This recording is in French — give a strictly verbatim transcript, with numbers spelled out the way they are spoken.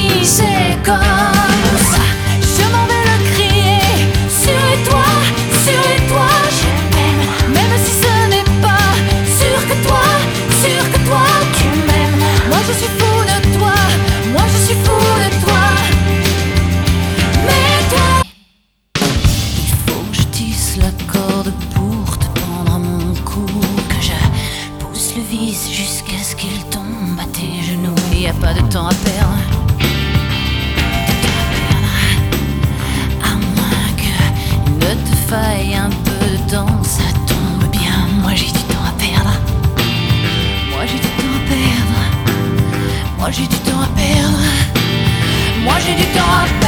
si c'est comme ça, je m'en vais le crier sur les toits, sur les toits. Je t'aime, même si ce n'est pas sûr que toi, sûr que toi tu m'aimes. Moi je suis fou de toi, moi je suis fou de toi. Mais toi, il faut que je tisse la corde pour te prendre à mon cou, que je pousse le vis jusqu'à ce qu'il tombe à tes genoux. Il n'y a pas de temps à perdre, à moins que ne te faille un peu de temps. Ça tombe bien, moi j'ai du temps à perdre. Moi j'ai du temps à perdre. Moi j'ai du temps à perdre. Moi j'ai du temps à perdre.